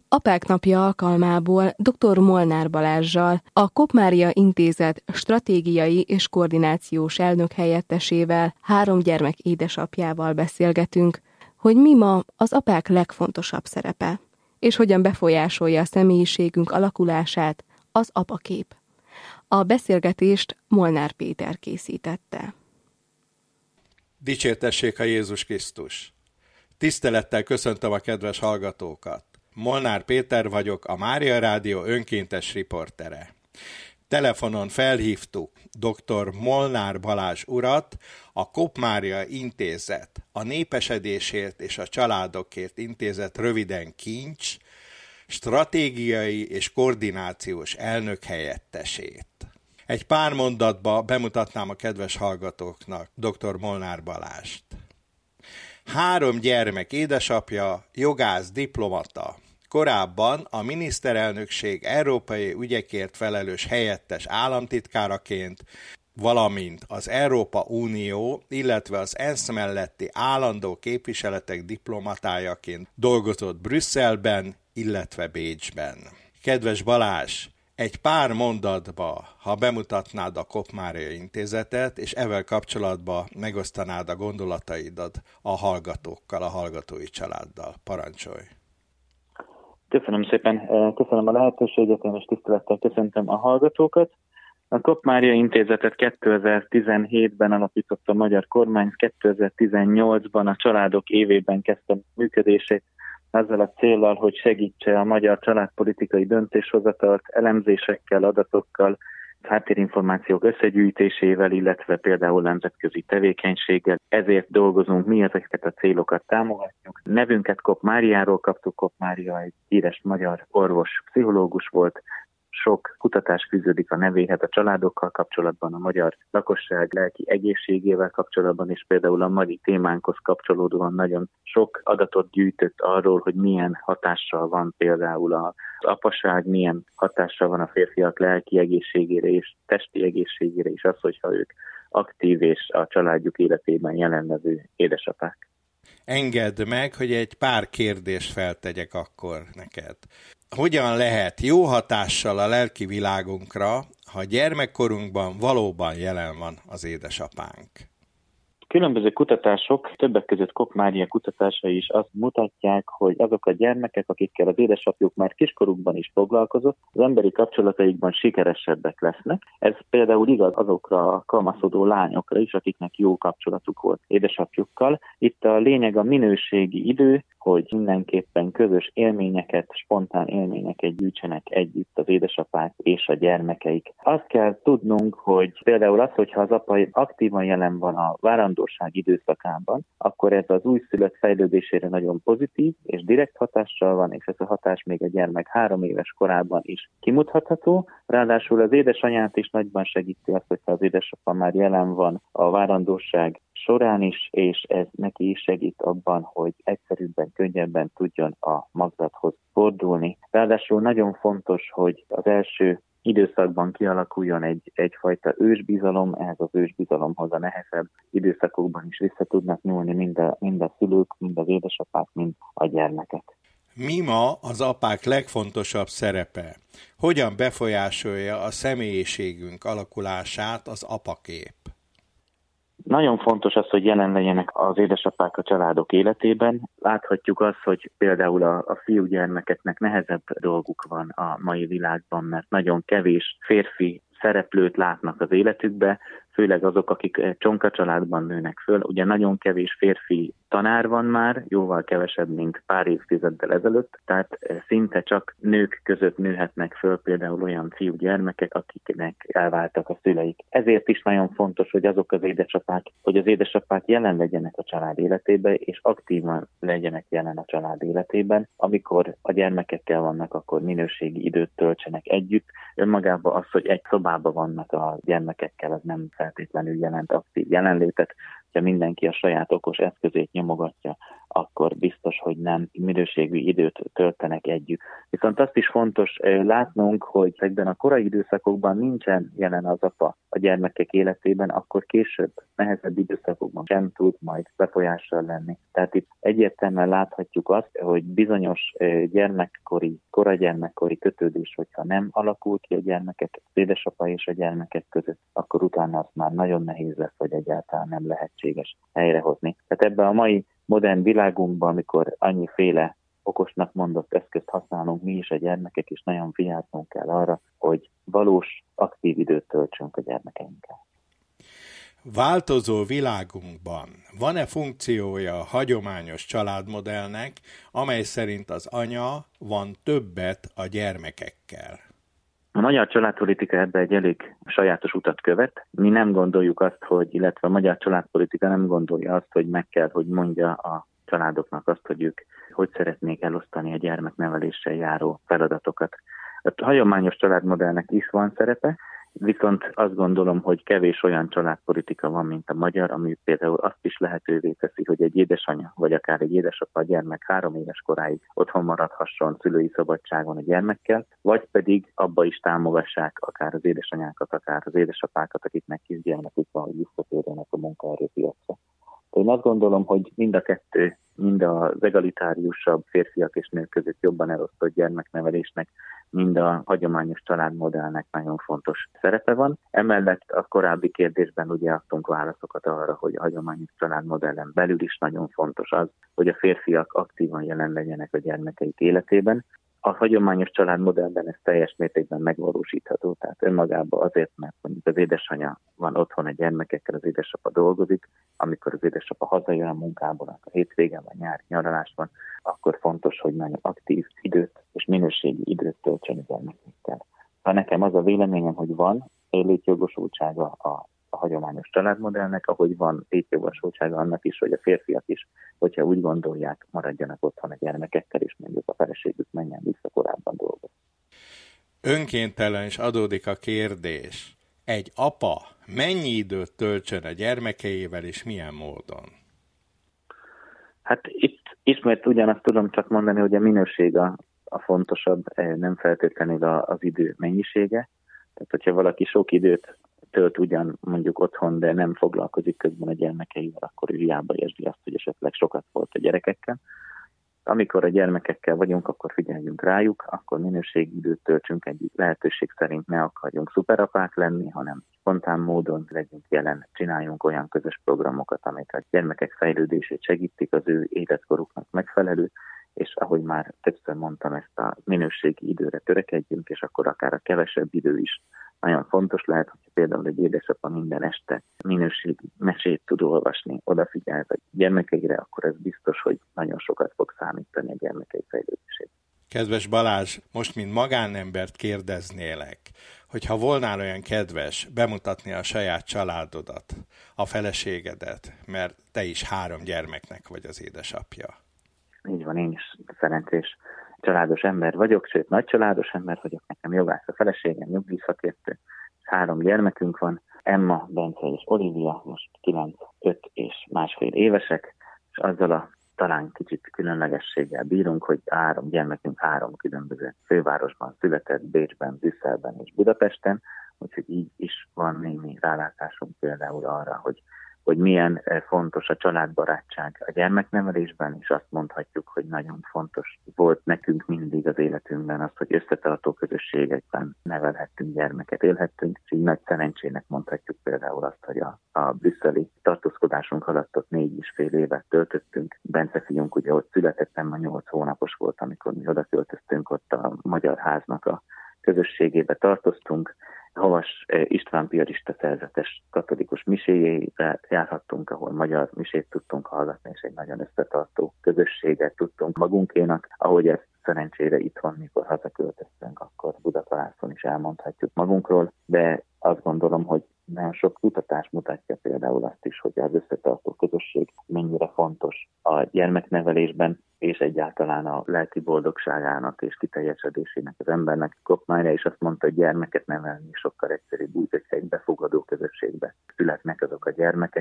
Apák napja alkalmából dr. Molnár Balázssal, a Kopp Mária Intézet stratégiai és koordinációs elnök helyettesével, 3 gyermek édesapjával beszélgetünk, hogy mi ma az apák legfontosabb szerepe, és hogyan befolyásolja a személyiségünk alakulását az apakép. A beszélgetést Molnár Péter készítette. Dicsértessék a Jézus Krisztus! Tisztelettel köszöntöm a kedves hallgatókat! Molnár Péter vagyok, a Mária Rádió önkéntes riportere. Telefonon felhívtuk dr. Molnár Balázs urat, a Kopp Mária Intézet, a Népesedésért és a Családokért Intézet, röviden Kincs, stratégiai és koordinációs elnök helyettesét. Egy pár mondatba bemutatnám a kedves hallgatóknak dr. Molnár Balázst. 3 gyermek édesapja, jogász, diplomata. Korábban a miniszterelnökség európai ügyekért felelős helyettes államtitkáraként, valamint az Európa Unió, illetve az ENSZ melletti állandó képviseletek diplomatájaként dolgozott Brüsszelben, illetve Bécsben. Kedves Balázs, egy pár mondatba, ha bemutatnád a Kopp Mária Intézetet, és ezzel kapcsolatban megosztanád a gondolataidat a hallgatókkal, a hallgatói családdal. Parancsolj! Köszönöm szépen, köszönöm a lehetőséget, én is tisztelettel köszöntöm a hallgatókat. A Kopp Mária Intézetet 2017-ben alapította a magyar kormány, 2018-ban a Családok évében kezdte működését, ezzel a céllal, hogy segítse a magyar családpolitikai döntéshozatalt elemzésekkel, adatokkal, háttérinformációk összegyűjtésével, illetve például nemzetközi tevékenységgel. Ezért dolgozunk, mi ezeket a célokat támogatjuk. Nevünket Kopp Máriáról kaptuk, Kopp Mária egy híres magyar orvos, pszichológus volt. Sok kutatás fűződik a nevéhez a családokkal kapcsolatban, a magyar lakosság lelki egészségével kapcsolatban, és például a mai témánkhoz kapcsolódóan nagyon sok adatot gyűjtött arról, hogy milyen hatással van például az apaság, milyen hatással van a férfiak lelki egészségére és testi egészségére, és az, hogyha ők aktív és a családjuk életében jelenlevő édesapák. Engedd meg, hogy egy pár kérdést feltegyek akkor neked. Hogyan lehet jó hatással a lelki világunkra, ha gyermekkorunkban valóban jelen van az édesapánk? Különböző kutatások, többek között Kopp Mária kutatásai is azt mutatják, hogy azok a gyermekek, akikkel az édesapjuk már kiskorukban is foglalkozott, az emberi kapcsolataikban sikeresebbek lesznek. Ez például igaz azokra a kamaszodó lányokra is, akiknek jó kapcsolatuk volt édesapjukkal. Itt a lényeg a minőségi idő, hogy mindenképpen közös élményeket, spontán élményeket gyűjtsenek együtt az édesapák és a gyermekeik. Azt kell tudnunk, hogy például az, hogyha az apa aktívan jelen van a várandóság időszakában, akkor ez az újszülött fejlődésére nagyon pozitív és direkt hatással van, és ez a hatás még a gyermek 3 éves korában is kimutatható. Ráadásul az édesanyát is nagyban segíti azt, hogyha az édesapa már jelen van a várandóság során is, és ez neki is segít abban, hogy egyszerűbben, könnyebben tudjon a magzathoz fordulni. Ráadásul nagyon fontos, hogy az első időszakban kialakuljon egyfajta ősbizalom, ehhez az ősbizalomhoz a nehezebb időszakokban is vissza tudnak nyúlni mind a szülők, mind az édesapák, mind a gyermekek. Mi ma az apák legfontosabb szerepe? Hogyan befolyásolja a személyiségünk alakulását az apakép? Nagyon fontos az, hogy jelen legyenek az édesapák a családok életében. Láthatjuk azt, hogy például a fiúgyermekeknek nehezebb dolguk van a mai világban, mert nagyon kevés férfi szereplőt látnak az életükbe, főleg azok, akik csonka családban nőnek föl. Ugye nagyon kevés férfi tanár van már, jóval kevesebb, mint pár évtizeddel ezelőtt, tehát szinte csak nők között nőhetnek föl például olyan fiúgyermekek, akiknek elváltak a szüleik. Ezért is nagyon fontos, hogy azok az édesapák jelen legyenek a család életében, és aktívan legyenek jelen a család életében. Amikor a gyermekekkel vannak, akkor minőségi időt töltsenek együtt. Önmagában az, hogy egy szobában vannak a gyermekekkel, az nem feltétlenül jelent aktív jelenlétet. ha mindenki a saját okos eszközét nyomogatja, akkor biztos, hogy nem minőségű időt töltenek együtt. Viszont azt is fontos látnunk, hogy ezekben a korai időszakokban nincsen jelen az apa a gyermekek életében, akkor később, nehezebb időszakokban sem tud majd befolyással lenni. Tehát itt egyértelműen láthatjuk azt, hogy bizonyos koragyermekkori kötődés, hogyha nem alakul ki a gyermekek, az édesapa és a gyermekek között, akkor utána azt már nagyon nehéz lesz, vagy egyáltalán nem lehetséges helyrehozni. Tehát ebben a mai modern világunkban, amikor annyiféle okosnak mondott eszközt használunk mi is a gyermekek, és nagyon figyelnünk kell arra, hogy valós, aktív időt töltsünk a gyermekeinkkel. Változó világunkban van-e funkciója a hagyományos családmodellnek, amely szerint az anya van többet a gyermekekkel? A magyar családpolitika ebbe egy elég sajátos utat követ. Mi nem gondoljuk azt, illetve a magyar családpolitika nem gondolja azt, hogy meg kell, hogy mondja a családoknak azt, hogy ők hogy szeretnék elosztani a gyermekneveléssel járó feladatokat. A hagyományos családmodellnek is van szerepe, viszont azt gondolom, hogy kevés olyan családpolitika van, mint a magyar, ami például azt is lehetővé teszi, hogy egy édesanya, vagy akár egy édesapa a gyermek 3 éves koráig otthon maradhasson szülői szabadságon a gyermekkel, vagy pedig abba is támogassák akár az édesanyákat, akár az édesapákat, akiknek kisgyermekük van, hogy visszatérjenek a munkaerőpiacra. Én azt gondolom, hogy mind a kettő, mind az egalitáriusabb férfiak és nők között jobban elosztott gyermeknevelésnek, mind a hagyományos családmodellnek nagyon fontos szerepe van. Emellett a korábbi kérdésben ugye adtunk válaszokat arra, hogy a hagyományos családmodellen belül is nagyon fontos az, hogy a férfiak aktívan jelen legyenek a gyermekeik életében. A hagyományos családmodellben ez teljes mértékben megvalósítható, tehát önmagában azért, mert mondjuk az édesanya van otthon a gyermekekkel, az édesapa dolgozik, amikor az édesapa hazajön a munkából, akkor hétvégen vagy nyári nyaralás van, akkor fontos, hogy nagyon aktív időt és minőségi időt töltsön a gyermekekkel. Nekem az a véleményem, hogy van létjogosultsága a hagyományos családmodellnek, ahogy van létjogosultsága annak is, hogy a férfiak is, hogyha úgy gondolják, maradjanak otthon a gyermekekkel, és mondjuk a feleségük menjen vissza korábban dolgozni. Önkéntelen is adódik a kérdés. Egy apa mennyi időt töltsön a gyermekeivel, és milyen módon? Hát itt ismét ugyanazt tudom csak mondani, hogy a minőség a fontosabb, nem feltétlenül az idő mennyisége. Tehát, hogyha valaki sok időt tölt ugyan mondjuk otthon, de nem foglalkozik közben a gyermekeivel, akkor ő hiába érzi azt, hogy esetleg sokat volt a gyerekekkel. Amikor a gyermekekkel vagyunk, akkor figyeljünk rájuk, akkor minőségi időt töltsünk, egy lehetőség szerint ne akarjunk szuperapák lenni, hanem spontán módon legyünk jelen, csináljunk olyan közös programokat, amik a gyermekek fejlődését segítik, az ő életkoruknak megfelelő, és ahogy már többször mondtam, ezt a minőségi időre törekedjünk, és akkor akár a kevesebb idő is nagyon fontos lehet, hogy például egy édesapa minden este minőségi mesét tud olvasni, odafigyel a gyermekeire, akkor ez biztos, hogy nagyon sokat fog számítani a gyermekei fejlődését. Kedves Balázs, most mint magánembert kérdeznélek, hogyha volnál olyan kedves bemutatni a saját családodat, a feleségedet, mert te is 3 gyermeknek vagy az édesapja. Így van, én is szerencsés családos ember vagyok, sőt nagy családos ember vagyok, nekem jogász a feleségem, nyugdíjszakértő, 3 gyermekünk van, Emma, Bence és Olivia, most 9, 5 és másfél évesek, és azzal a talán kicsit különlegességgel bírunk, hogy 3 gyermekünk 3 különböző fővárosban született, Bécsben, Brüsszelben és Budapesten, úgyhogy így is van némi rálátásunk például arra, hogy milyen fontos a családbarátság a gyermeknevelésben, és azt mondhatjuk, hogy nagyon fontos volt nekünk mindig az életünkben az, hogy összetartó közösségekben nevelhettünk gyermeket, élhettünk, és így nagy szerencsének mondhatjuk például azt, hogy a brüsszeli tartózkodásunk alatt ott 4,5 évet töltöttünk. Bence fiunk ugye ott született, a 8 hónapos volt, amikor mi oda költöztünk, ott a Magyar Háznak a közösségébe tartoztunk. Havas István piarista szerzetes katolikus miséjére járhattunk, ahol magyar misét tudtunk hallgatni, és egy nagyon összetartó közösséget tudtunk magunkénak. Ahogy ezt szerencsére itthon, mikor hazaköltöztünk, akkor Budakalászon is elmondhatjuk magunkról, de azt gondolom, hogy nagyon sok kutatás mutatja például azt is, hogy az összetartó közösség mennyire fontos a gyermeknevelésben, és egyáltalán a lelki boldogságának és kiteljesedésének az embernek. Koppmária is azt mondta, hogy gyermeket nevelni sokkal egyszerűbb úgy, hogyha egy befogadó közösségbe születnek azok a gyermekek,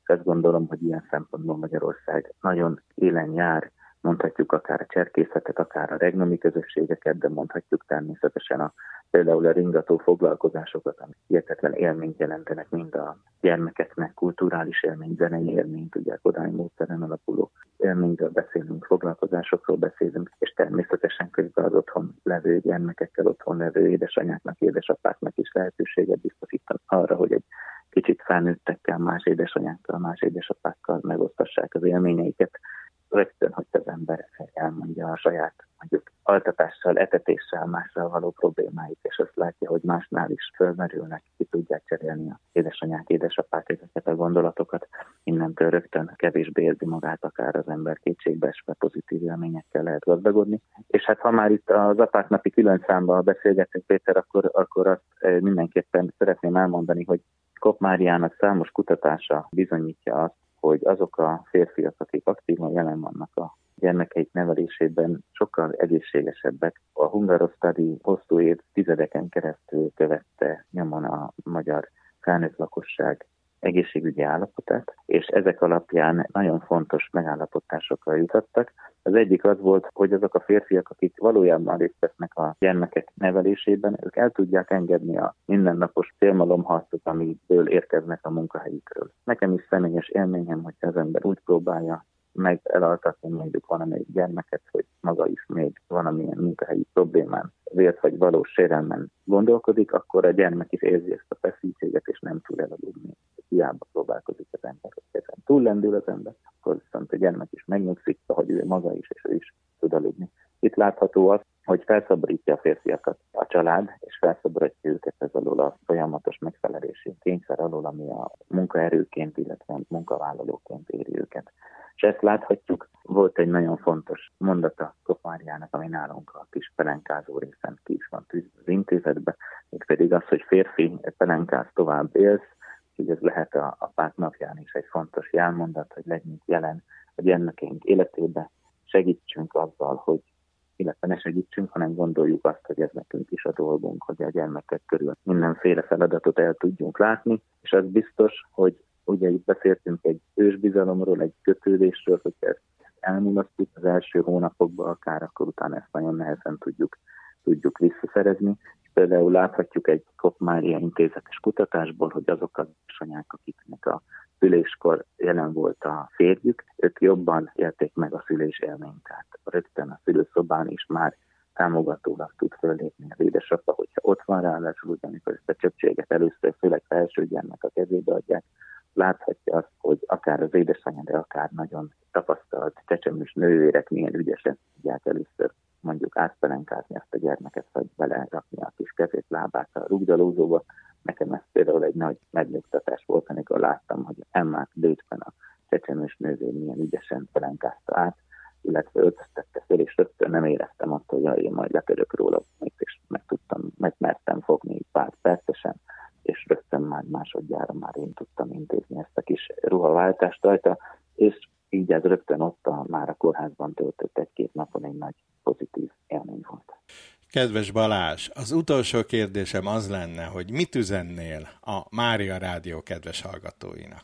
Azt gondolom, hogy ilyen szempontból Magyarország nagyon élen jár, mondhatjuk akár a cserkészetet, akár a regnomi közösségeket, de mondhatjuk természetesen például a ringató foglalkozásokat, amik hihetetlen élményt jelentenek mind a gyermekeknek, kulturális élmény, zenei élményt, ugye Kodály módszeren alapuló élményről beszélünk, foglalkozásokról beszélünk, és természetesen közben az otthon levő gyermekekkel, otthon levő édesanyáknak, édesapáknak is lehetőséget biztosítanak arra, hogy egy kicsit felnőttekkel, más édesanyákkal, más édesapákkal megosztassák az élményeiket. Rögtön, hogy az ember elmondja a saját, mondjuk altatással, etetéssel, mással való problémáit, és azt látja, hogy másnál is fölmerülnek, ki tudják cserélni az édesanyák, édesapák ezeket a gondolatokat. Innentől rögtön kevésbé érzi magát, akár az ember kétségbeesve, pozitív élményekkel lehet gazdagodni. És hát ha már itt az apák napi külön számban beszélgetünk, Péter, akkor azt mindenképpen szeretném elmondani, hogy Kopp Máriának számos kutatása bizonyítja azt, hogy azok a férfiak, akik aktívan jelen vannak a gyermekeik nevelésében, sokkal egészségesebbek. A Hungarosztádi hosszú évtizedeken keresztül követte nyomon a magyar felnőtt lakosság egészségügyi állapotát, és ezek alapján nagyon fontos megállapításokra jutottak. Az egyik az volt, hogy azok a férfiak, akik valójában részt vesznek a gyermekek nevelésében, ők el tudják engedni a mindennapos félmalomharcot, amiből érkeznek a munkahelyükről. Nekem is személyes élményem, hogy az ember úgy próbálja meg elaltatni mondjuk valamelyik gyermeket, hogy maga is még valamilyen munkahelyi problémán, vélt vagy valós sérelmen gondolkodik, akkor a gyermek is érzi ezt a feszültséget, és nem tud elaludni. Hiába próbálkozik az ember, hogy ezen túllendül az ember, akkor viszont a gyermek is megnyugszik, hogy ő maga is, és ő is tud aludni. Itt látható az, hogy felszabadítja a férfiakat a család, és felszabadítja őket ez alól a folyamatos megfelelési kényszer alól, ami a munkaerőként, illetve munkavállalóként éri őket. És ezt láthatjuk, volt egy nagyon fontos mondata Kopp Máriának, ami nálunk a kis pelenkázó részen ki is van tűzve az intézetbe, mégpedig az, hogy férfi pelenkáz tovább élsz, úgyhogy ez lehet a apák napján is egy fontos jelmondat, hogy legyünk jelen a gyermekeink életébe, segítsünk azzal, hogy illetve ne segítsünk, hanem gondoljuk azt, hogy ez nekünk is a dolgunk, hogy a gyermekek körül mindenféle feladatot el tudjunk látni, és az biztos, hogy ugye itt beszéltünk egy ősbizalomról, egy kötődésről, hogy ezt elmulasztjuk az első hónapokban, akár akkor utána ezt nagyon nehezen tudjuk visszaszerezni. Például láthatjuk egy Kopp Mária intézetes kutatásból, hogy azok az édesanyák, akiknek a szüléskor jelen volt a férjük, ők jobban élték meg a szülés élményt. Tehát rögtön a szülőszobán is már támogatólag tud föllépni az édesapa, hogyha ott van ráadásul, ugyanikor ezt a csöpséget először, főleg első gyermek a kezébe adják, láthatja azt, hogy akár az édesanyja, de akár nagyon tapasztalt csecsemős nővérek milyen ügyesen tudják először mondjuk átpelenkázni ezt a gyermeket, vagy belerakni a kis kezét, lábát a rugdalózóba. Nekem ez például egy nagy megnyugtatás volt, amikor láttam, hogy Emmák Bécsben a csecsemős nővér milyen ügyesen pelenkázta át, illetve öltöztette fel, és rögtön nem éreztem azt, hogy én majd lepörök róla, és megmertem fogni pár percesen, és rögtön már másodjára már én tudtam intézni ezt a kis ruhaváltást rajta, és így ez rögtön ott már a kórházban töltött egy-két napon egy nagy pozitív élmény volt. Kedves Balázs, az utolsó kérdésem az lenne, hogy mit üzennél a Mária Rádió kedves hallgatóinak?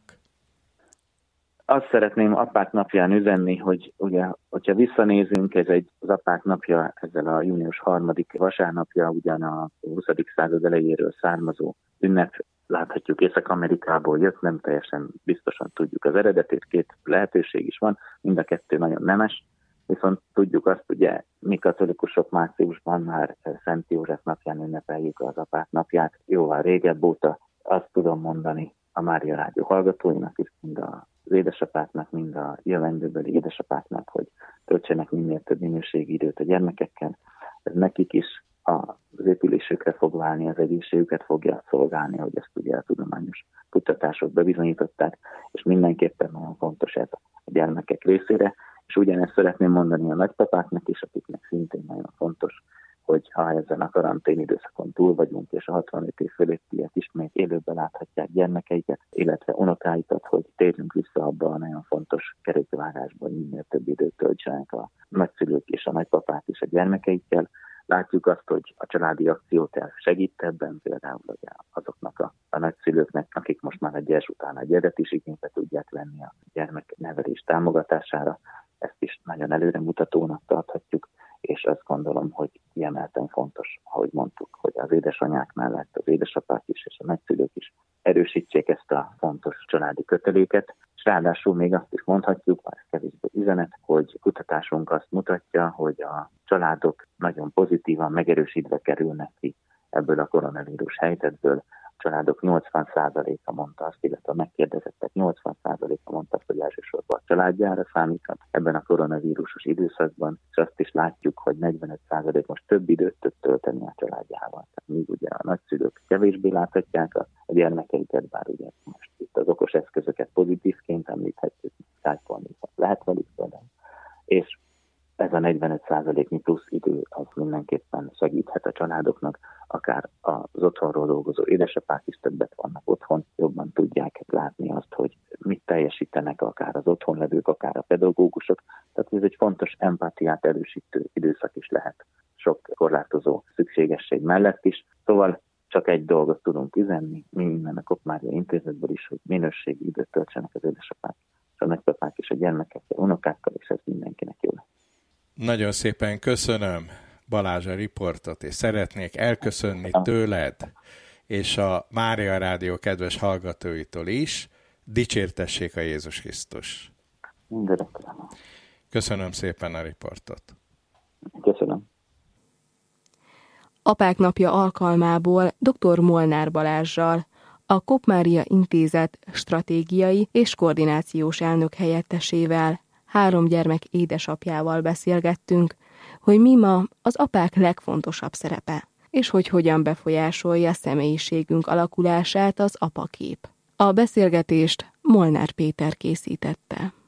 Azt szeretném apák napján üzenni, hogy ugye, hogyha visszanézünk, ez az apák napja, ezzel a június 3. vasárnapja, ugyan a 20. század elejéről származó ünnep, láthatjuk Észak-Amerikából jött, nem teljesen biztosan tudjuk az eredetét, két lehetőség is van, mind a kettő nagyon nemes, viszont tudjuk azt, ugye mi katolikusok márciusban már Szent József napján ünnepeljük az apák napját, jóval régebb óta. Azt tudom mondani a Mária Rádió hallgatóinak is, mind az édesapáknak, mind a jövendőbeli édesapáknak, hogy töltsenek minél több minőségi időt a gyermekekkel. Ez nekik is az épülésükre fog válni, az egészségüket fogja szolgálni, hogy ezt ugye a tudományos kutatások bebizonyították, és mindenképpen nagyon fontos ez a gyermekek részére. És ugyanezt szeretném mondani a nagypapáknak is, akiknek szintén nagyon fontos, hogy ha ezen a karantén időszakon túl vagyunk, és a 65 év fölöttiek ismét élőben láthatják gyermekeiket, illetve unokáikat, hogy térjünk vissza abba a nagyon fontos kerékvágásba, hogy minél több időt töltsenek a nagyszülők és a nagypapák is a gyermekeikkel. Látjuk azt, hogy a családi akcióterv segít ebben, például azoknak a nagyszülőknek, akik most már a gyers után a gyeret is igénybe tudják venni a gyermeknevelés támogatására. Ezt is nagyon előremutatónak tarthatjuk, és azt gondolom, hogy kiemelten fontos, ahogy mondtuk, hogy az édesanyák mellett az édesapák is és a nagyszülők is erősítsék ezt a fontos családi köteléket, és ráadásul még azt is mondhatjuk, ez kevésbé üzenet, hogy kutatásunk azt mutatja, hogy a családok nagyon pozitívan megerősítve kerülnek ki ebből a koronavírus helyzetből. A családok 80%-a mondta azt, illetve a megkérdezettek 80%-a mondta azt, hogy elsősorban a családjára számíthat ebben a koronavírusos időszakban, és azt is látjuk, hogy 45% most több időt tud tölteni a családjával. Tehát míg ugye a nagyszülők kevésbé láthatják a gyermekeiket, bár ugye most itt az okos eszközöket pozitívként említhetjük, Skype-on lehet velük például, és ez a 45%-nyi plusz idő az mindenképpen segíthet a családoknak, akár az otthonról dolgozó édesapák is többet vannak otthon, jobban tudják látni azt, hogy mit teljesítenek akár az otthon levők, akár a pedagógusok. Tehát ez egy fontos empátiát erősítő időszak is lehet sok korlátozó szükségesség mellett is. Szóval csak egy dolgot tudunk üzenni, mi innen a Kopp Mária Intézetből is, hogy minőségi időt töltsenek az édesapák, és a nagypapák és a gyermekekkel, unokákkal, és ez mindenkinek jó lesz. Nagyon szépen köszönöm, Balázs, a riportot, és szeretnék elköszönni tőled és a Mária Rádió kedves hallgatóitól is. Dicsértessék a Jézus Krisztus! Köszönöm szépen a riportot! Köszönöm! Apák napja alkalmából dr. Molnár Balázssal, a Kopp Mária Intézet stratégiai és koordinációs elnök helyettesével, 3 gyermek édesapjával beszélgettünk, hogy mi ma az apák legfontosabb szerepe, és hogy hogyan befolyásolja személyiségünk alakulását az apakép. A beszélgetést Molnár Péter készítette.